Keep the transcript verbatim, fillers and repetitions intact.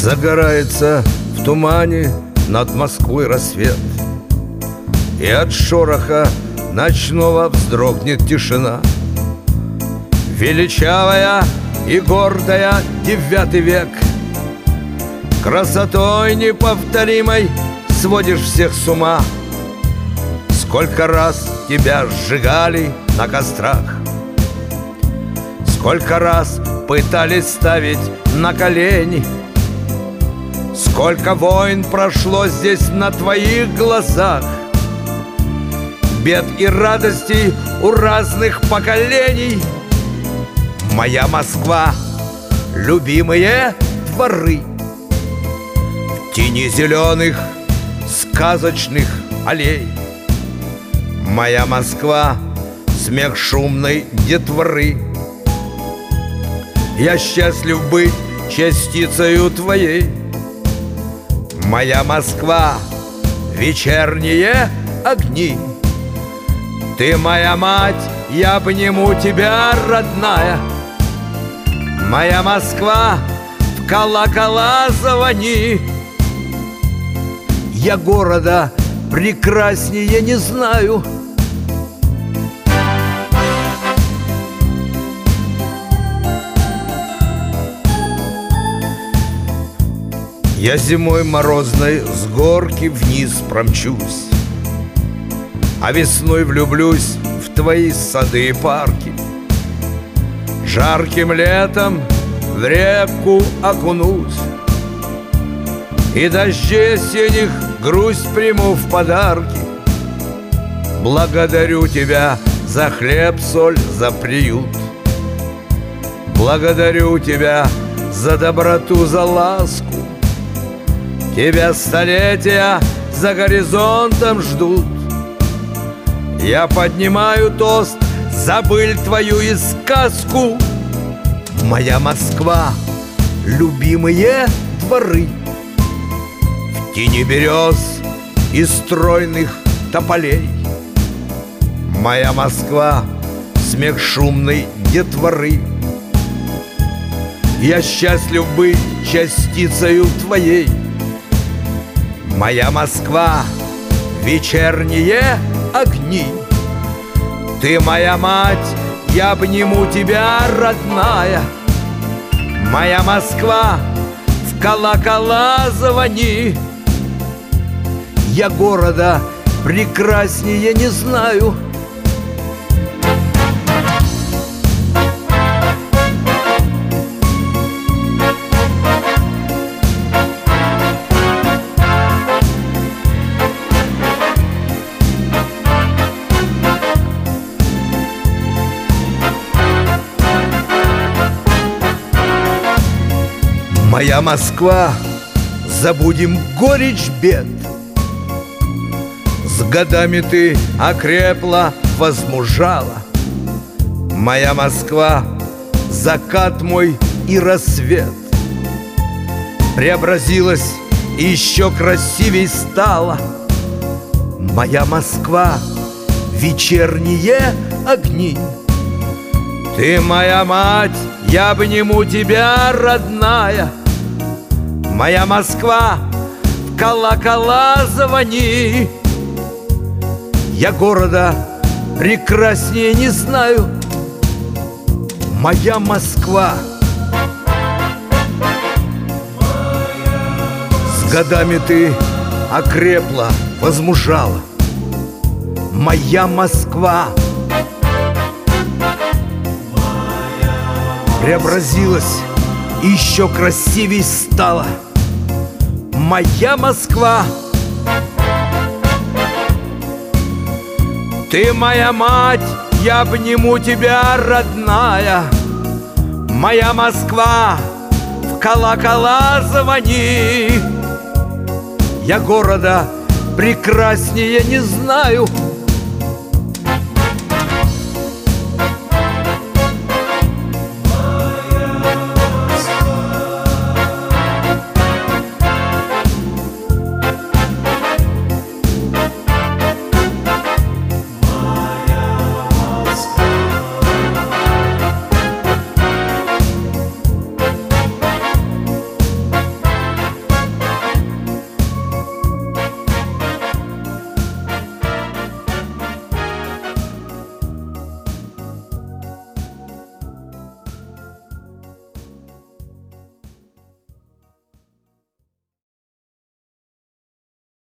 Загорается в тумане над Москвой рассвет, и от шороха ночного вздрогнет тишина. Величавая и гордая девятый век, красотой неповторимой сводишь всех с ума. Сколько раз тебя сжигали на кострах, сколько раз пытались ставить на колени, сколько войн прошло здесь на твоих глазах, бед и радостей у разных поколений. Моя Москва, любимые дворы, в тени зеленых сказочных аллей. Моя Москва, смех шумной детворы. Я счастлив быть частицею твоей. Моя Москва, вечерние огни. Ты моя мать, я обниму тебя, родная. Моя Москва, в колокола звони. Я города прекраснее не знаю. Я зимой морозной с горки вниз промчусь, а весной влюблюсь в твои сады и парки. Жарким летом в реку окунусь, и дождей синих грусть приму в подарки. Благодарю тебя за хлеб, соль, за приют. Благодарю тебя за доброту, за ласку. Тебя столетия за горизонтом ждут. Я поднимаю тост за быль твою и сказку. Моя Москва, любимые дворы, в тени берез и стройных тополей. Моя Москва, смех шумной детворы. Я счастлив быть частицею твоей. Моя Москва, вечерние огни. Ты моя мать, я обниму тебя, родная. Моя Москва, в колокола звони. Я города прекраснее не знаю. Моя Москва, забудем горечь бед. С годами ты окрепла, возмужала. Моя Москва, закат мой и рассвет. Преобразилась и еще красивей стала. Моя Москва, вечерние огни. Ты моя мать, я обниму тебя, родная. Моя Москва, в колокола звони. Я города прекраснее не знаю. Моя Москва. С годами ты окрепла, возмужала. Моя Москва. Преобразилась и еще красивей стала. Моя Москва. Ты моя мать, я обниму тебя, родная. Моя Москва, в колокола звони. Я города прекраснее не знаю.